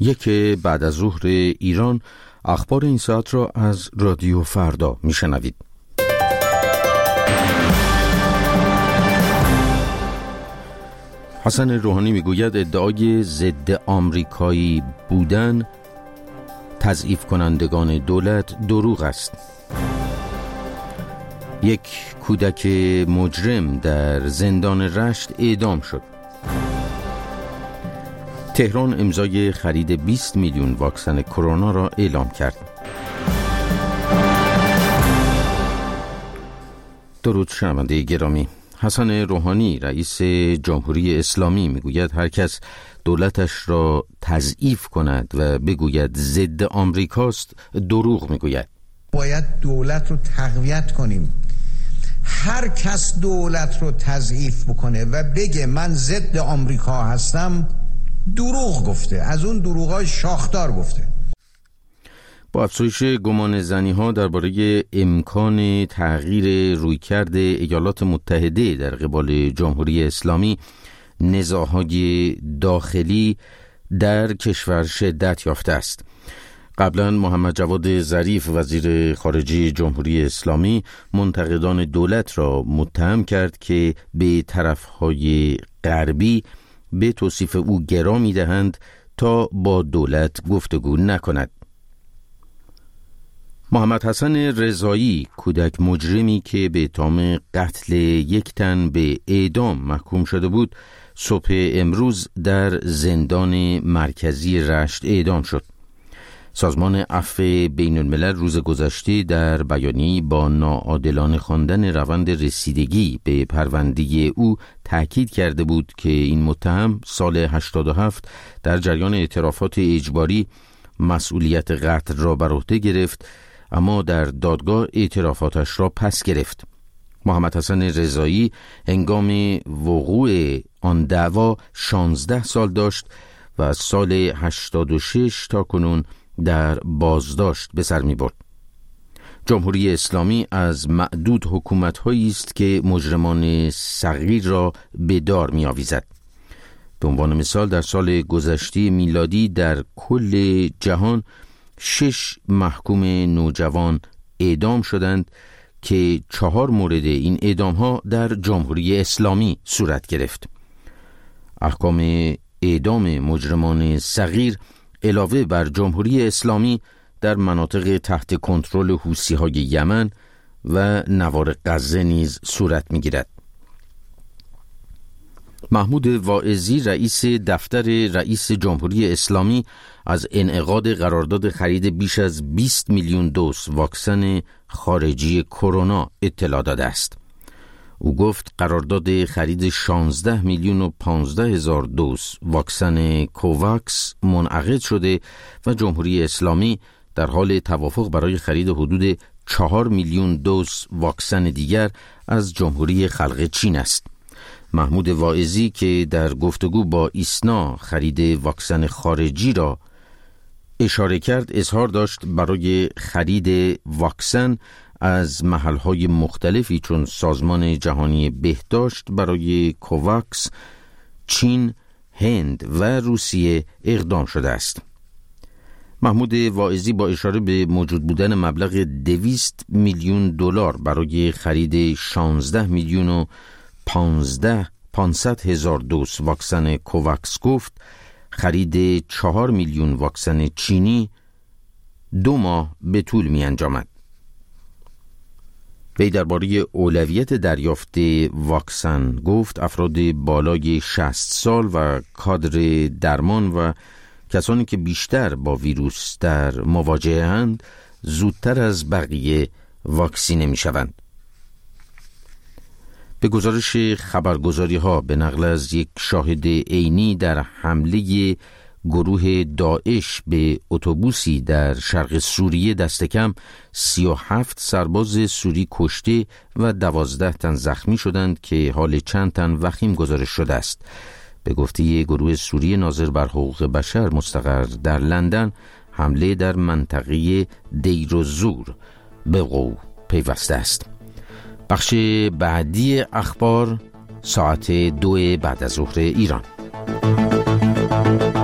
یک بعد از ظهر ایران. اخبار این ساعت را از رادیو فردا میشنوید. حسن روحانی میگوید ادعای ضد آمریکایی بودن تضعیف کنندگان دولت دروغ است. یک کودک مجرم در زندان رشت اعدام شد. تهران امضای خرید 20 میلیون واکسن کرونا را اعلام کرد. درود شنونده گرامی. حسن روحانی رئیس جمهوری اسلامی میگوید هر کس دولتش را تضعیف کند و بگوید ضد آمریکاست دروغ میگوید. باید دولت رو تقویت کنیم. هر کس دولت رو تضعیف بکنه و بگه من ضد آمریکا هستم دروغ گفته، از اون دروغای شاخدار گفته. با افزایش گمان زنی‌ها درباره امکان تغییر رویکرد ایالات متحده در قبال جمهوری اسلامی، نزاع‌های داخلی در کشور شدت یافته است. قبلا محمد جواد ظریف وزیر خارجه جمهوری اسلامی منتقدان دولت را متهم کرد که به طرف‌های غربی به توصیف او گرا می‌دهند تا با دولت گفتگو نکند. محمد حسن رضایی کودک مجرمی که به اتهام قتل یک تن به اعدام محکوم شده بود صبح امروز در زندان مرکزی رشت اعدام شد. سازمان عفو بین الملل روز گذشته در بیانیه‌ای با ناعادلانه خواندن روند رسیدگی به پرونده او تاکید کرده بود که این متهم سال 87 در جریان اعترافات اجباری مسئولیت قتل را بر عهده گرفت، اما در دادگاه اعترافاتش را پس گرفت. محمد حسن رضایی هنگام وقوع آن دعوا 16 سال داشت و از سال 86 تا کنون در بازداشت به سر می برد. جمهوری اسلامی از معدود حکومت‌هایی است که مجرمان صغیر را به دار می آویزد. به عنوان مثال در سال گذشته میلادی در کل جهان 6 محکوم نوجوان اعدام شدند که 4 مورد این اعدام‌ها در جمهوری اسلامی صورت گرفت. احکام اعدام مجرمان صغیر علاوه بر جمهوری اسلامی در مناطق تحت کنترل حوثی‌های یمن و نوار غزه نیز صورت می‌گیرد. محمود واعظی رئیس دفتر رئیس جمهوری اسلامی از انعقاد قرارداد خرید بیش از 20 میلیون دوز واکسن خارجی کرونا اطلاع داده است. او گفت قرارداد خرید 16 میلیون و 15 هزار دوز واکسن کوواکس منعقد شده و جمهوری اسلامی در حال توافق برای خرید حدود 4 میلیون دوز واکسن دیگر از جمهوری خلق چین است. محمود واعظی که در گفتگو با ایسنا خرید واکسن خارجی را اشاره کرد، اظهار داشت برای خرید واکسن از محل‌های مختلفی چون سازمان جهانی بهداشت برای کوواکس، چین، هند و روسیه اقدام شده است. محمود واعظی با اشاره به موجود بودن مبلغ 200 میلیون دلار برای خرید 16 میلیون و 500 هزار دوز واکسن کوواکس گفت خرید 4 میلیون واکسن چینی 2 ماه به طول می انجامد. وی درباره اولویت دریافت واکسن گفت افراد بالای 60 سال و کادر درمان و کسانی که بیشتر با ویروس در مواجهه‌اند زودتر از بقیه واکسینه می شوند. به گزارش خبرگزاری‌ها به نقل از یک شاهد عینی در حمله گروه داعش به اتوبوسی در شرق سوریه دست کم 37 سرباز سوری کشته و 12 تن زخمی شدند که حال چند تن وخیم گزارش شده است. به گفته گروه سوری ناظر بر حقوق بشر مستقر در لندن، حمله در منطقه دیر الزور به وقوع پیوسته است. بخش بعدی اخبار ساعت 2 بعد از ظهر ایران.